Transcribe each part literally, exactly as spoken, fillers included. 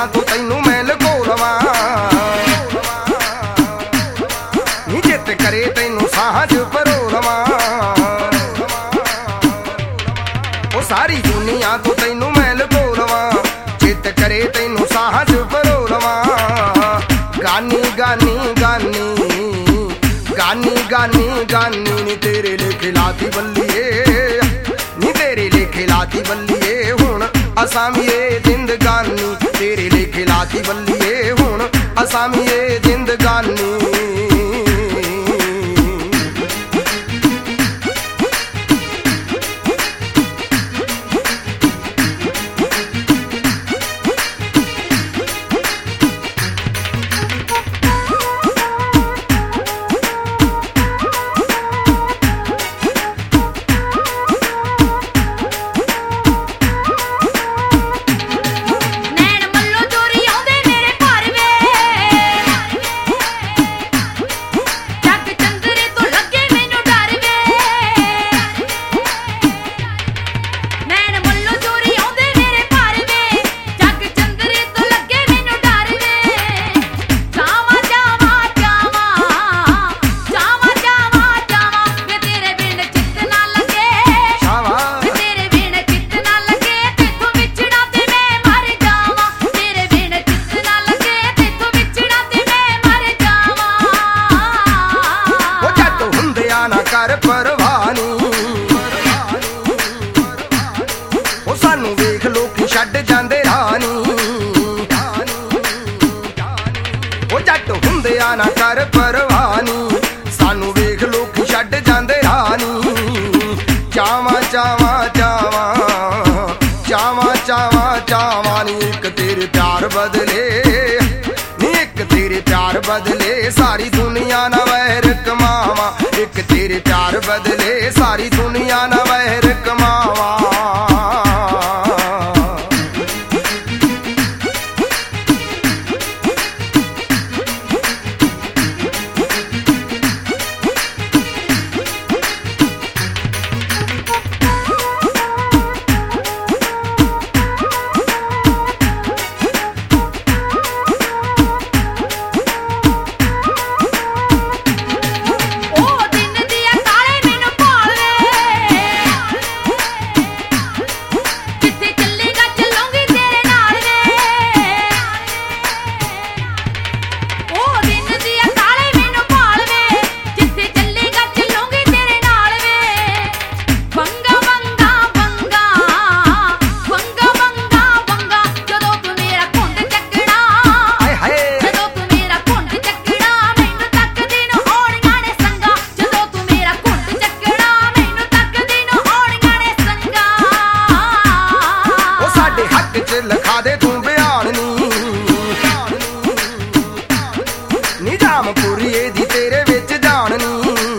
ਤੋਂ ਤੈਨੂੰ ਮੈਂ ਲੁਕੋ ਲਵਾਂ ਨੀ ਜਿੱਤ ਕਰੇ ਤੈਨੂੰ ਸਾਹਾਂ 'ਚ ਪਰੋ ਲਵਾਂ ਉਹ ਸਾਰੀ ਦੁਨੀਆ ਤੋਂ ਤੈਨੂੰ ਮੈਂ ਲੁਕੋ ਲਵਾਂ ਜਿੱਤ ਕਰੇ ਤੈਨੂੰ ਸਾਹਾਂ 'ਚ ਪਰੋ ਲਵਾਂ ਗਾਨੀ ਗਾਨੀ ਗਾਨੀ गानी गानी गानी नी तेरे लेखे लाती बल्लिए नी तेरे लेखे लाती बल्लिए हुण असामिए जिंदगानी तेरे लेखे लाती बल्लिए हुण असामिए जिंदगानी कर परवानी ओ सानू वेख लोकी छड्ड जांदे रानी ओ जट हुंदिया ना कर परवानी सानू वेख लोकी छड्ड जांदे रानी चावा चावा चावा चावा चावा चावा नी एक तेरे प्यार बदले नी एक तेरे प्यार बदले सारी दुनिया ना वैर कमावा एक तेरे प्यार बदले सारी दुनिया ना वैर कमावा लिखा दे तू बयान निजामपुरीए दी तेरे विच जान नी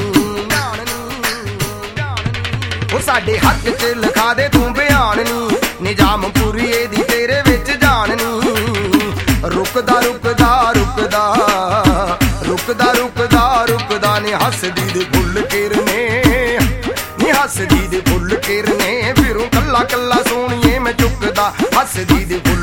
ओ साडे हक च लिखा दे तू बयान नी निजामपुरीए दी तेरे विच जान नी रुकदा रुकदा रुकदा रुकदा रुकदा रुकदा नी हसदी दे फुल किरने नी हसदी दे फुल किरने फिरूं कल्ला कल्ला सोहणिए मैं चुकदा हसदी दे